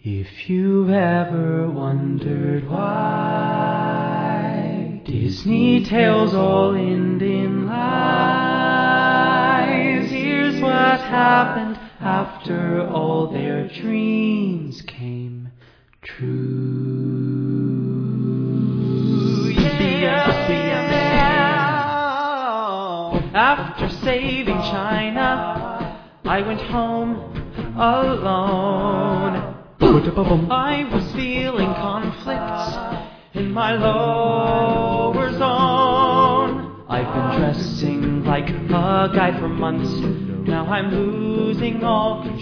If you've ever wondered why Disney tells all end in lies, here's what happened after all their dreams came true. Yeah. After saving China, I went home alone. I was feeling conflicts in my lower zone. I've been dressing like a guy for months. Now I'm losing all